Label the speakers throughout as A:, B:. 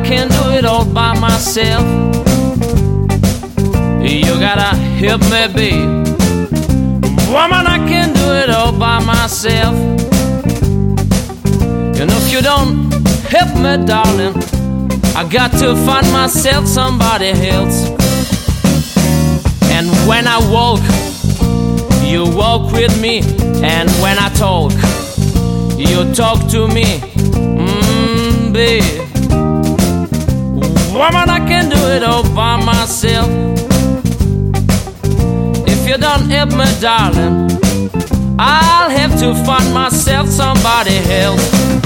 A: can't do it all by myself. You gotta help me, babe. Woman, I can't do it all by myself. And if you don't help me, darling, I got to find myself somebody else. And when I walk, you walk with me. And when I talk, you talk to me. Babe, woman, I can't do it all by myself. If you don't help me, darling, I'll have to find myself somebody else.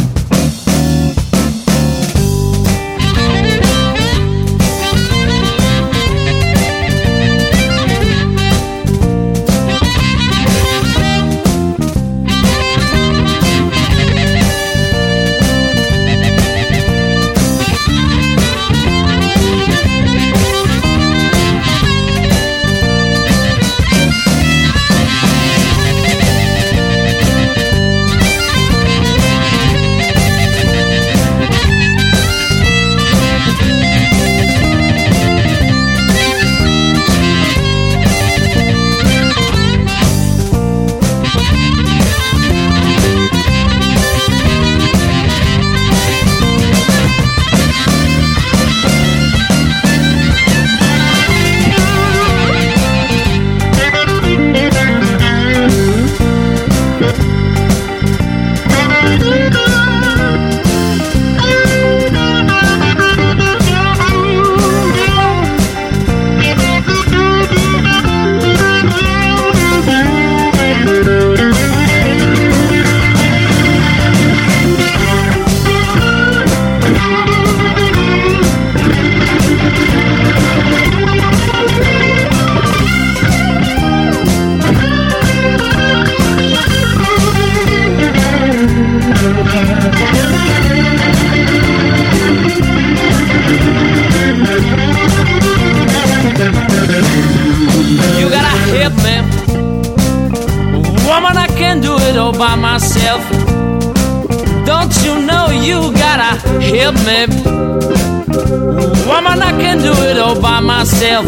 A: You gotta help me. Woman, I can't do it all by myself. Don't you know you gotta help me? Woman, I can't do it all by myself.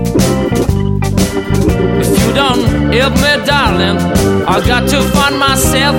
A: If you don't help me, darling, I got to find myself.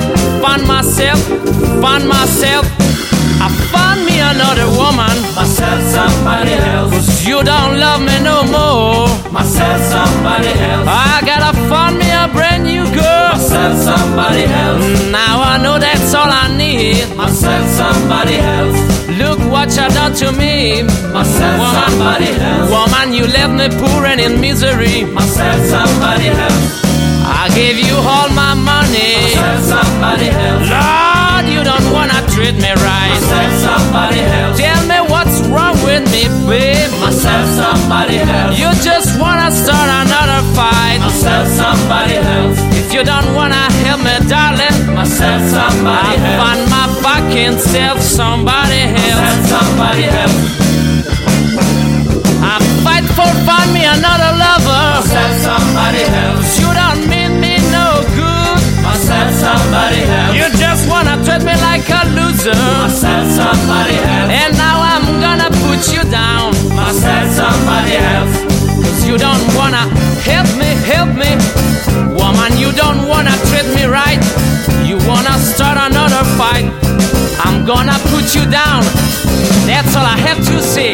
A: I find me another woman.
B: Myself, somebody else.
A: 'Cause you don't love me no more.
B: Myself, somebody else.
A: I gotta find me a brand new girl.
B: Myself, somebody else.
A: Now I know that's all I need.
B: Myself, somebody else.
A: Look what you done to me.
B: Myself, somebody else.
A: Woman, you left me poor and in misery.
B: Myself, somebody else.
A: I gave you all my money.
B: Myself, somebody else.
A: Lord, you don't wanna treat me right.
B: Myself, somebody else.
A: Tell me what's wrong with me, babe.
B: Myself, somebody else.
A: You just wanna start another fight.
B: Myself, somebody else.
A: If you don't wanna help me, darling,
B: Myself, somebody
A: I'll
B: else.
A: find my fucking self somebody else.
B: Myself, somebody else.
A: I fight for find me another lover.
B: Myself, somebody else.
A: You don't mean me no good.
B: Myself, somebody else.
A: You just wanna treat me like a loser.
B: Myself, somebody else.
A: And now I'm gonna put you down.
B: Myself, somebody else.
A: 'Cause you don't wanna help me. Woman, you don't wanna treat me right. You wanna start another fight. I'm gonna put you down. That's all I have to say.